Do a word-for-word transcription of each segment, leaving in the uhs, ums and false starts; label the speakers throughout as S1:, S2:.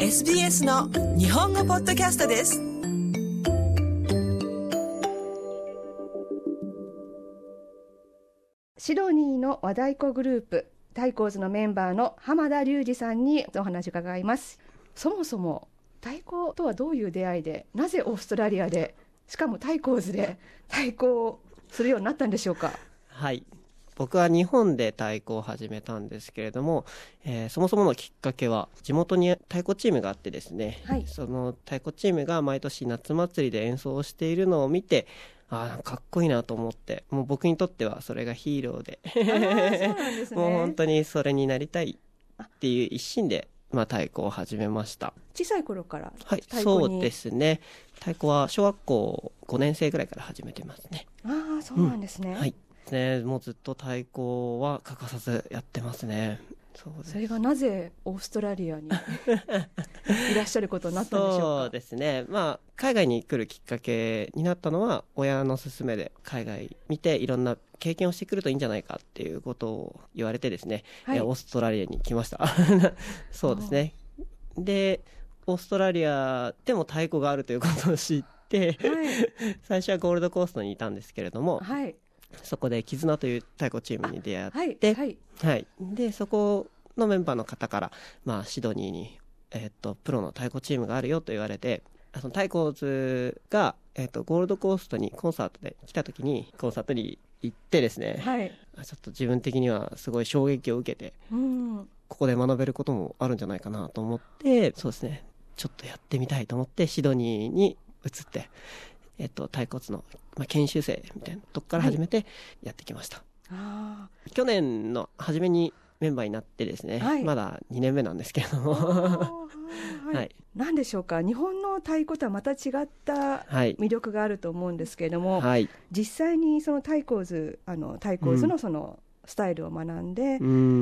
S1: エスビーエス の日本語ポッドキャストです。
S2: シドニーの和太鼓グループ太鼓図のメンバーの浜田隆二さんにお話を伺います。そもそも太鼓とはどういう出会いで、なぜオーストラリアで、しかも太鼓図で太鼓をするようになったんでしょうか。
S3: はい、僕は日本で太鼓を始めたんですけれども、えー、そもそものきっかけは地元に太鼓チームがあってですね、はい、その太鼓チームが毎年夏祭りで演奏をしているのを見て、あーかっこいいなと思って、もう僕にとってはそれがヒーローで
S2: あーそうなんですね、
S3: もう本当にそれになりたいっていう一心で、まあ、太鼓を始めました。
S2: 小さい頃から
S3: 太鼓に、はい、そうですね。太鼓は小学校ごねん生ぐらいから始めてますね。
S2: ああ、そうなんですね、うん、
S3: はいね、もうずっと太鼓は欠かさずやってますね。
S2: そうです。それがなぜオーストラリアにいらっしゃることになったんでしょうか。
S3: そうですね、まあ、海外に来るきっかけになったのは親の勧めで、海外見ていろんな経験をしてくるといいんじゃないかっていうことを言われてですね、はい、オーストラリアに来ましたそうですね。でオーストラリアでも太鼓があるということを知って、はい、最初はゴールドコーストにいたんですけれども、はい、そこで絆という太鼓チームに出会って、はいはいはい、でそこのメンバーの方から、まあ、シドニーに、えー、とプロの太鼓チームがあるよと言われて、その太鼓図が、えー、とゴールドコーストにコンサートで来た時にコンサートに行ってですね、はい、ちょっと自分的にはすごい衝撃を受けて、うん、ここで学べることもあるんじゃないかなと思って、そうですね、ちょっとやってみたいと思ってシドニーに移って、えっと、太鼓図の、まあ、研修生みたいなとこから始めてやってきました、はい、去年の初めにメンバーになってですね、はい、まだにねんめなんですけれども
S2: はいはい、何でしょうか、日本の太鼓とはまた違った魅力があると思うんですけれども、はい、実際にその太鼓図、あの太鼓図のそのスタイルを学んで、うん、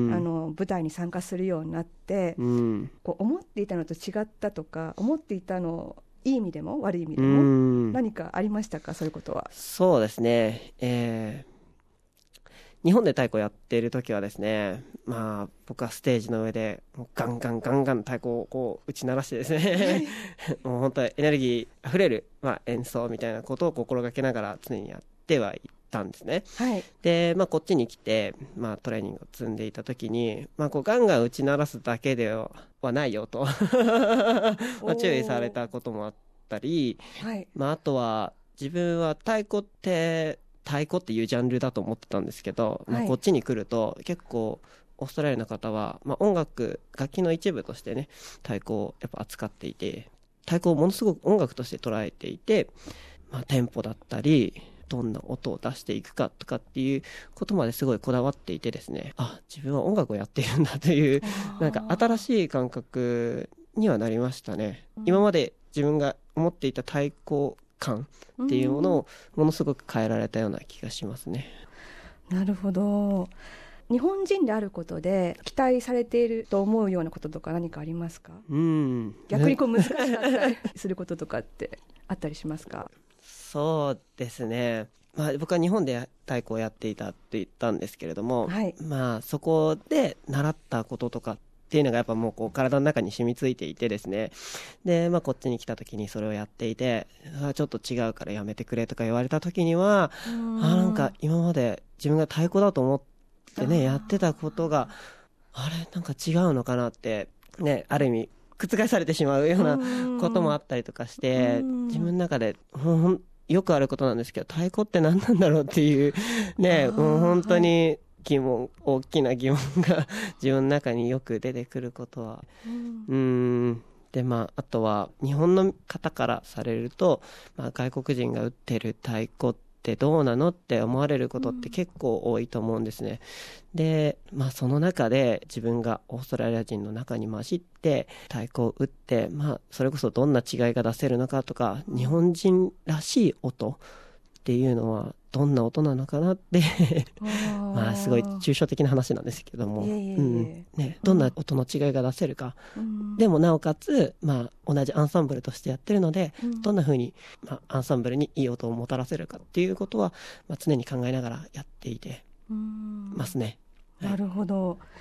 S2: あの舞台に参加するようになって、うん、こう思っていたのと違ったとか、思っていたのいい意味でも悪い意味でも何かありましたか、そういうことは。
S3: そうですね、えー、日本で太鼓やっている時はですね、まあ、僕はステージの上でもうガンガンガンガン太鼓をこう打ち鳴らしてですね、はい、もう本当にエネルギーあふれる、まあ、演奏みたいなことを心がけながら常にやってはいたんですね、はい、で、まあ、こっちに来て、まあ、トレーニングを積んでいた時に、まあ、こうガンガン打ち鳴らすだけではないよとまあ注意されたこともあったり、はいまあ、あとは自分は太鼓って太鼓っていうジャンルだと思ってたんですけど、はいまあ、こっちに来ると結構オーストラリアの方は、まあ、音楽楽器の一部としてね太鼓をやっぱ扱っていて、太鼓をものすごく音楽として捉えていて、まあ、テンポだったりどんな音を出していくかとかっていうことまですごいこだわっていてですね、あ、自分は音楽をやっているんだというなんか新しい感覚にはなりましたね、うん、今まで自分が思っていた太鼓感っていうものをものすごく変えられたような気がしますね、
S2: うん、なるほど。日本人であることで期待されていると思うようなこととか何かありますか。うん、逆にこう難しかったりすることとかってあったりしますか。
S3: そうですね、まあ、僕は日本で太鼓をやっていたって言ったんですけれども、はいまあ、そこで習ったこととかっていうのがやっぱもうこう体の中に染みついていてですね、で、まあ、こっちに来た時にそれをやっていて、あちょっと違うからやめてくれとか言われた時には、あなんか今まで自分が太鼓だと思ってねやってたことがあれなんか違うのかなってね、ある意味覆されてしまうようなこともあったりとかして、自分の中でほんよくあることなんですけど、太鼓って何なんだろうっていうね、もう本当に疑問、はい、大きな疑問が自分の中によく出てくることは、うん、うーんでまああとは日本の方からされると、まあ、外国人が打ってる太鼓ってどうなのって思われることって結構多いと思うんですね、うん、で、まあ、その中で自分がオーストラリア人の中に混じって太鼓を打って、まあ、それこそどんな違いが出せるのかとか、日本人らしい音っていうのはどんな音なのかなってまあすごい抽象的な話なんですけども、うんね、どんな音の違いが出せるか、うん、でもなおかつ、まあ、同じアンサンブルとしてやってるので、うん、どんな風に、まあ、アンサンブルにいい音をもたらせるかっていうことは、まあ、常に考えながらやっていてますね、
S2: はい、なるほど。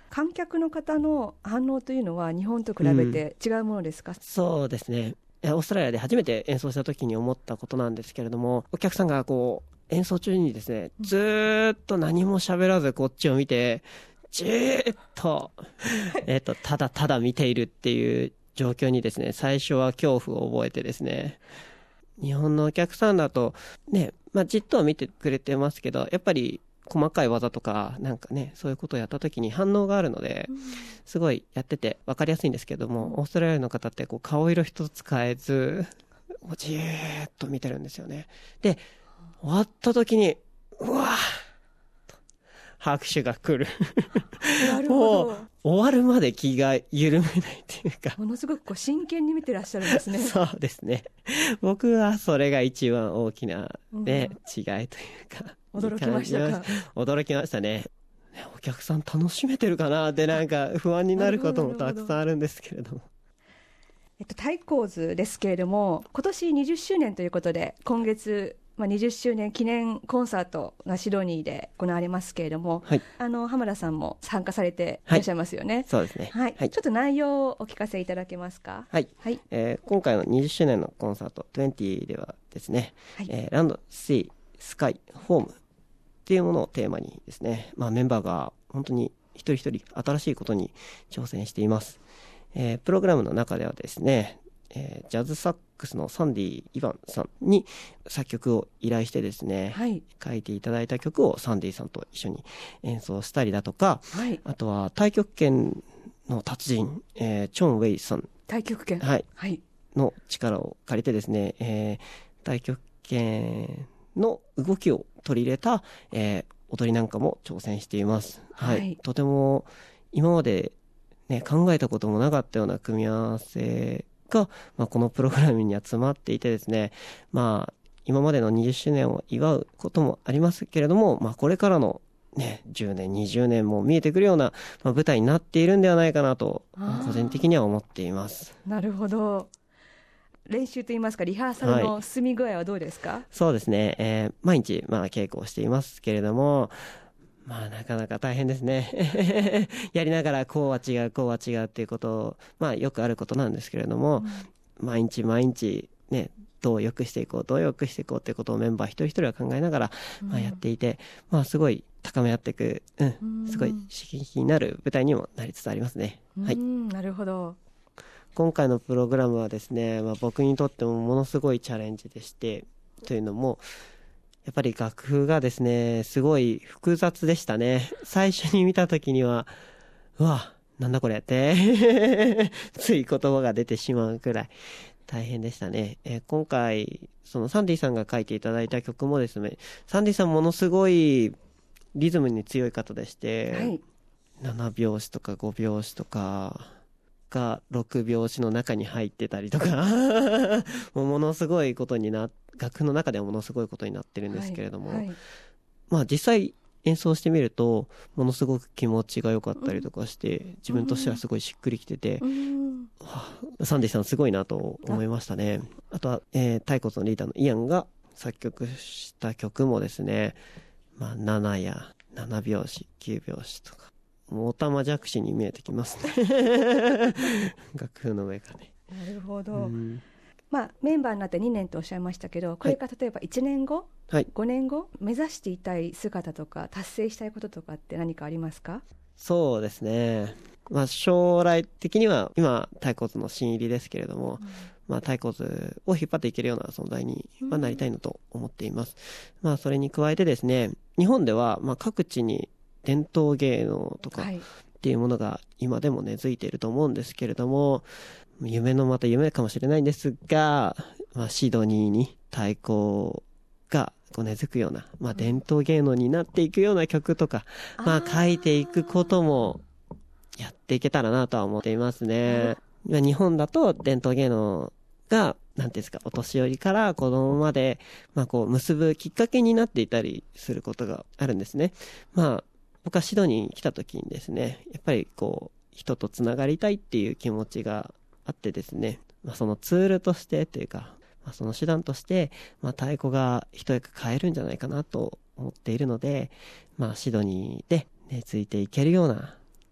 S2: 観客の方の反応というのは日本と比べて違うものですか？うん、
S3: そうですね、オーストラリアで初めて演奏した時に思ったことなんですけれども、お客さんがこう演奏中にですね、ずーっと何も喋らずこっちを見てじーっとえっとただただ見ているっていう状況にですね、最初は恐怖を覚えてですね、日本のお客さんだとね、まあ、じっとは見てくれてますけど、やっぱり細かい技とかなんかね、そういうことをやった時に反応があるので、すごいやってて分かりやすいんですけども、オーストラリアの方ってこう顔色一つ変えずじーっと見てるんですよね。で終わった時にうわー拍手が来る
S2: なるほど。
S3: もう終わるまで気が緩めないっていうか、
S2: ものすごくこう真剣に見てらっしゃるんですね。
S3: そうですね、僕はそれが一番大きな、ね、うん、違いというか
S2: 驚きましたか？
S3: 驚きましたね。お客さん楽しめてるかなってなんか不安になることもたくさんあるんですけれども、
S2: えっと、太閤図ですけれども、今年にじゅっしゅうねんということで、今月、まあ、にじゅっしゅうねん記念コンサートがシドニーで行われますけれども、はい、あの浜田さんも参加されていらっしゃいますよね。
S3: はい、そうですね、
S2: はいはい、ちょっと内容をお聞かせいただけますか？
S3: はい、はい、えー、今回のにじゅっしゅうねんのコンサートにじゅうではですね、はい、えー、ランド、シー、スカイ、ホームっていうものをテーマにですね、まあ、メンバーが本当に一人一人新しいことに挑戦しています。えー、プログラムの中ではですね、えー、ジャズサックスのサンディ・イヴァンさんに作曲を依頼してですね、はい、書いていただいた曲をサンディさんと一緒に演奏したりだとか、はい、あとは太極拳の達人、えー、チョン・ウェイさん、
S2: 太極拳、
S3: はいはい、の力を借りてですね、えー、太極拳の動きを取り入れた、えー、踊りなんかも挑戦しています。はい、はい、とても今まで、ね、考えたこともなかったような組み合わせが、まあ、このプログラムには詰まっていてですね、まあ、今までのにじゅっしゅうねんを祝うこともありますけれども、まあ、これからの、ね、じゅうねんにじゅうねんも見えてくるような、まあ、舞台になっているんではないかなと個人的には思っています。
S2: なるほど。練習といいますかリハーサルの進み具合はどうですか？はい、
S3: そうですね、えー、毎日、まあ、稽古をしていますけれども、まあなかなか大変ですねやりながらこうは違うこうは違うっていうことを、まあよくあることなんですけれども、うん、毎日毎日ね、どう良くしていこうどう良くしていこうっていうことをメンバー一人一人は考えながら、まあ、やっていて、うん、まあすごい高め合っていく、うん、すごい刺激になる舞台にもなりつつありますね。
S2: うん、
S3: はい、
S2: なるほど。
S3: 今回のプログラムはですね、まあ、僕にとってもものすごいチャレンジでして、というのもやっぱり楽譜がですねすごい複雑でしたね。最初に見た時にはうわなんだこれってつい言葉が出てしまうくらい大変でしたね。えー、今回そのサンディさんが書いていただいた曲もですね、サンディさんものすごいリズムに強い方でして、はい、ななびょうしとかごびょうしとかがろくびょうしの中に入ってたりとかもうものすごいことにな楽譜の中ではものすごいことになってるんですけれども、はいはい、まあ実際演奏してみるとものすごく気持ちが良かったりとかして、うん、自分としてはすごいしっくりきてて、うんはあ、サンディさんすごいなと思いましたね。 あ, あとは、えー、太鼓のリーダーのイアンが作曲した曲もですね、まあ、ななやななびょうしきゅうびょうしとかもうおたまじゃくしに見えてきますね楽譜の上がね。
S2: なるほど、うん、まあ、メンバーになってにねんとおっしゃいましたけど、これから例えばいちねんご、はい、ごねんご目指していたい姿とか達成したいこととかって何かありますか？
S3: そうですね、まあ、将来的には今太鼓図の新入りですけれども、うん、まあ、太鼓図を引っ張っていけるような存在に、まあ、なりたいなと思っています、うん、まあ、それに加えてですね、日本ではまあ各地に伝統芸能とかっていうものが今でも根付いていると思うんですけれども、夢のまた夢かもしれないんですが、まあ、シドニーに太鼓がこう根付くような、まあ、伝統芸能になっていくような曲とか、うん、まあ、書いていくこともやっていけたらなとは思っていますね。うん、日本だと伝統芸能がなんていうんですか、お年寄りから子供まで、まあ、こう結ぶきっかけになっていたりすることがあるんですね。まあ僕はシドニーに来た時にですね、やっぱりこう人とつながりたいっていう気持ちがあってですね、まあ、そのツールとしてというか、まあ、その手段として、まあ、太鼓が一役変えるんじゃないかなと思っているので、まあ、シドニーで根付いていけるような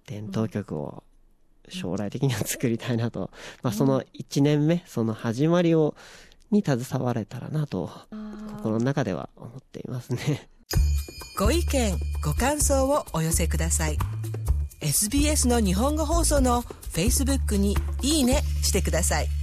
S3: 伝統曲を将来的には作りたいなと、まあ、そのいちねんめ、その始まりをに携われたらなと心の中では思っていますね。
S1: ご意見ご感想をお寄せください。 エスビーエス の日本語放送の Facebook にいいねしてください。